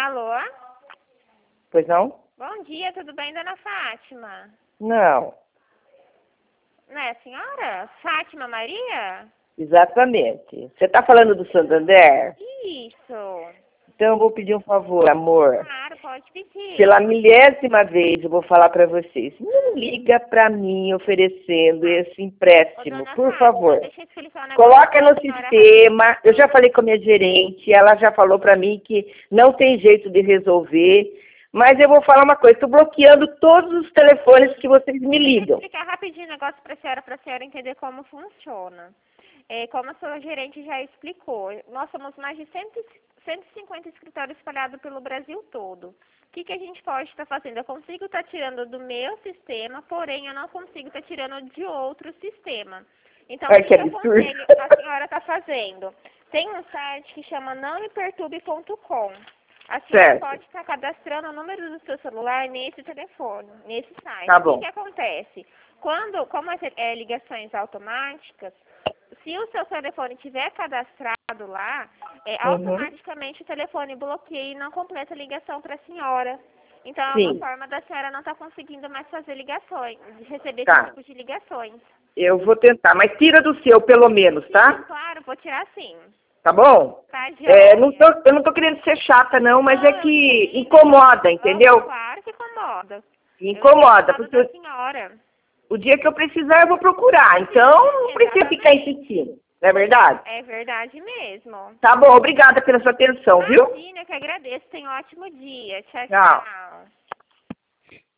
Alô? Pois não? Bom dia, tudo bem, dona Fátima? Não, Não é a senhora? Fátima Maria? exatamente. Você está falando do Santander? Isso. Então eu vou pedir um favor, amor. Claro, pode pedir. Pela milésima vez eu vou falar para vocês. Não liga para mim oferecendo esse Ô, empréstimo, dona por Fátima, favor. deixa eu explicar um negócio Coloca pra no senhora sistema. Eu já falei com a minha gerente, ela já falou para mim que não tem jeito de resolver. Mas eu vou falar uma coisa, estou bloqueando todos os telefones que vocês me Deixa eu ligam. explicar rapidinho o negócio para a senhora entender como funciona. Como a sua gerente já explicou, nós somos mais de 150 escritórios espalhados pelo Brasil todo. O que a gente pode estar fazendo? Eu consigo estar tirando do meu sistema, porém eu não consigo estar tirando de outro sistema. Então, Ai, o que que eu absurdo. aconselho a senhora está fazendo? Tem um site que chama nãomeperturbe.com. A senhora Certo. pode estar cadastrando o número do seu celular nesse telefone, nesse site. Tá O bom. que acontece? Como é ligações automáticas, se o seu telefone tiver cadastrado lá, automaticamente o telefone bloqueia e não completa a ligação para a senhora. Então, é uma Sim. forma da senhora não estar conseguindo mais fazer ligações, receber Tá. esse tipo de ligações. Eu vou tentar, mas tira do seu, pelo menos, Sim, tá? claro, vou tirar sim. Tá bom? Tá, Eu joia? não tô querendo ser chata, não, mas Não, é eu que entendo. incomoda, entendeu? Claro que incomoda. Eu Incomoda, entendo porque da senhora. o dia que eu precisar eu vou procurar. Então, não precisa ficar insistindo. Não é verdade? É verdade mesmo. Tá bom, obrigada pela sua atenção, viu? Imagina, que agradeço. Tenha um ótimo dia. Tchau, Tchau. tchau.